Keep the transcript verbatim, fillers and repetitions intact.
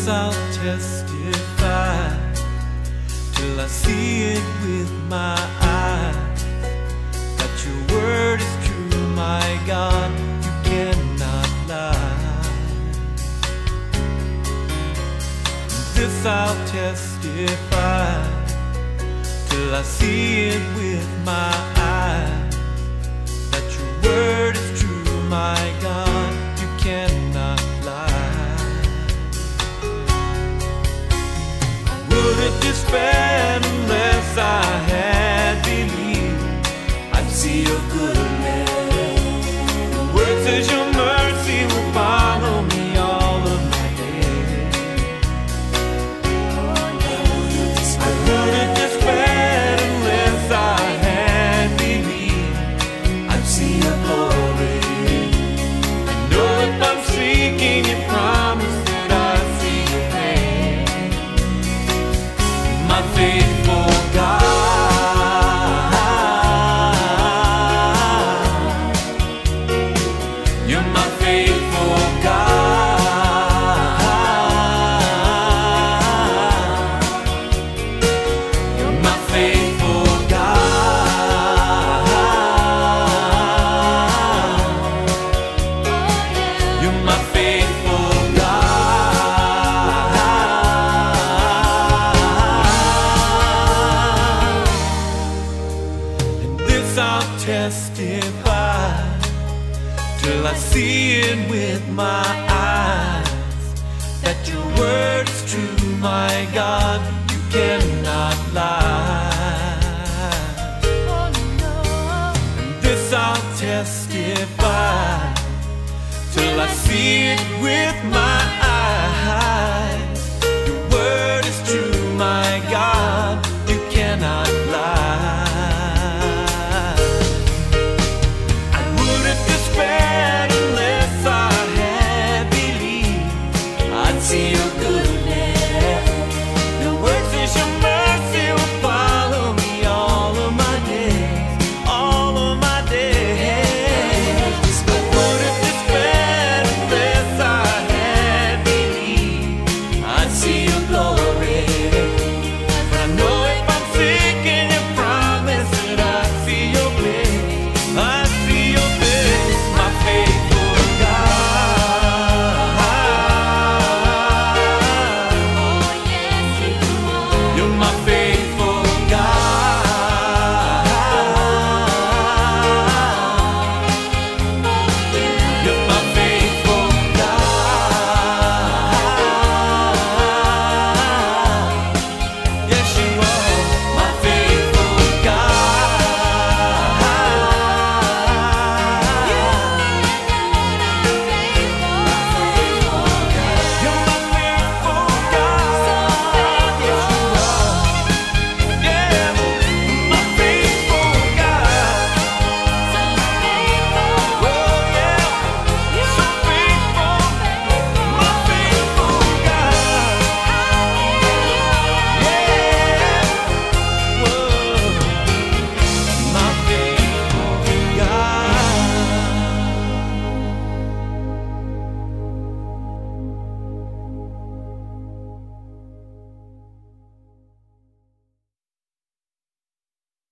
this I'll testify till I see it with my eyes, that your word is true, my God, you cannot lie. This I'll testify till I see it with my eyes, that your word is true, my God, you cannot lie. I would have despaired unless I had believed I'd see your goodness. The word says your mercy will follow me all of my days. I would have despaired unless I had believed I'd see your glory. I know if I'm seeking your promise that I'll see your hand. My faithful God, you're my faithful God, you're my faithful God, you're my faithful God. And this I'll testify till I see it with my eyes, that your word is true, my God, you cannot lie. And this I'll testify till I see it with my